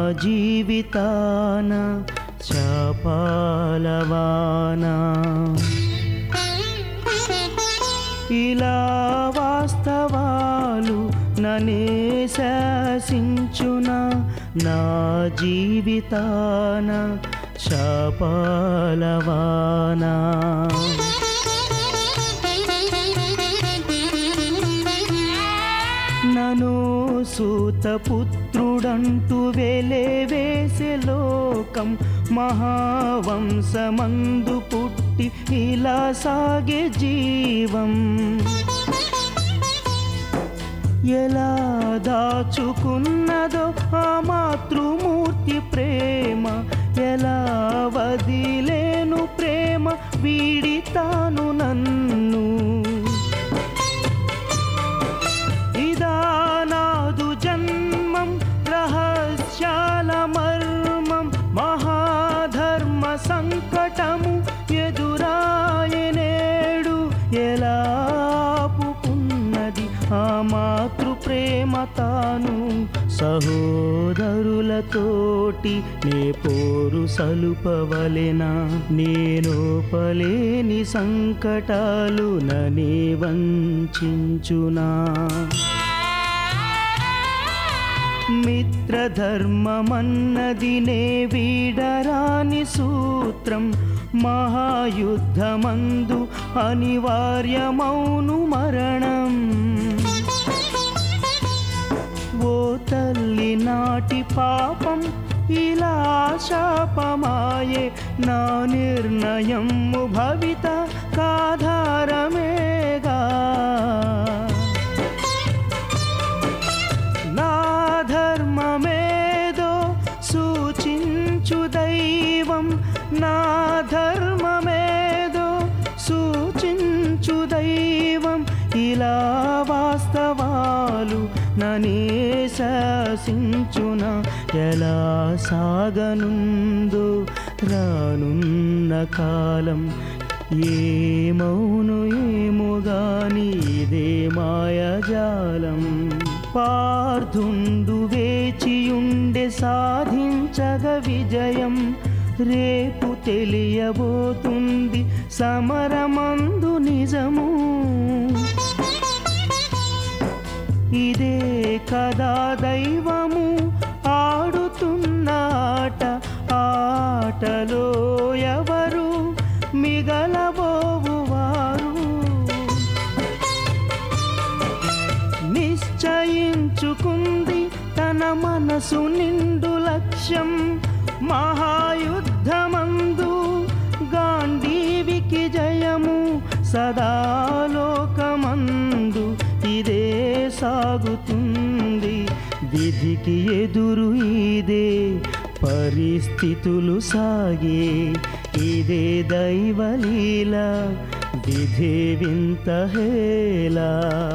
జీవితాన శాపాలవాన ఇలా వాస్తవాలు నన్నే శాసించునా నా జీవితాన శాపాలవాన నను సూతపుత్రుడంటూ వెలేవేసే లోకం మహావంశమందు పుట్టి ఇలా సాగే జీవం ఎలా దాచుకున్నదో ఆ మాతృమూర్తి ప్రేమ ఎలా వదిలేను ప్రేమ వీడితాను నన్ను ఇదానాదు జన్మం రహస్యాల మర్మం మహాధర్మ సంకటము ఎదురాయనేడు ఎలా ఆపుకున్నది ఆ మాతృ ప్రేమ తాను సహోదరులతోటి నే పోరు సలుపవలెనా నేనోపలేని సంకటాలు ననే వంచించునా మిత్రధర్మమన్నది నే వీడరాని సూత్రం మహాయుద్ధమందు అనివార్యమౌను మరణం ఓ తల్లి నాటి పాపం ఇలా శాపమాయే నా నిర్ణయము భవిత కాధారమేగా నా ధర్మమేదో సూచించు దైవం నా ధర్మమేదో సూచించు దైవం ఇలా వాస్తవాలు ననే శాసించున ఎలా సాగనుందో రానున్న కాలం ఏమౌను ఏమో గాని ఇదే మాయాజాలం పార్థుండు వేచియుండే సాధించగ విజయం రేపు తెలియబోతుంది సమరమందు నిజము ఇదే కదా దైవము ఆడుతున్న ఆట ఆటలో ఎవరు మిగలబోవువారు నిశ్చయించుకుంది తన మనసు నిండు లక్ష్యం మహాయుద్ధమందు గాంధీవికి జయము సదాలోకమందు ఇదే సాగుతుంది విధికి ఎదురు ఇదే పరిస్థితులు సాగే ఇదే దైవలీల విధే వింత హేలా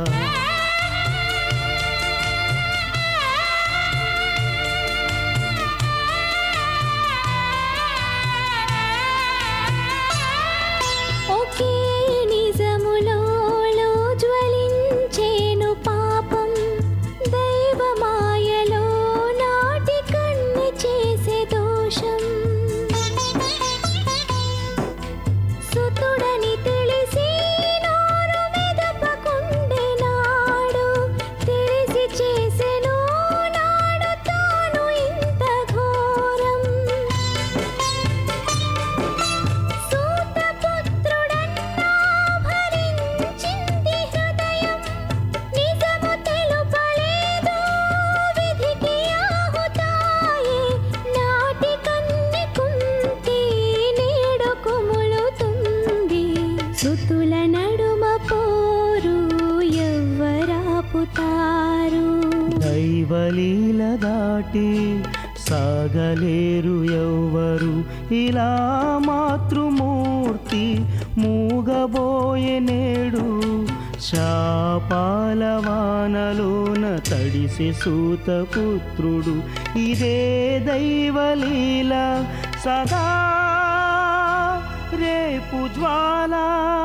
దైవలీల దాటి సాగలేరు ఎవ్వరు ఇలా మాతృమూర్తి మూగబోయే నేడు శాపాలవానలోన తడిసి సూతపుత్రుడు ఇదే దైవలీల సదా రేపు జ్వాల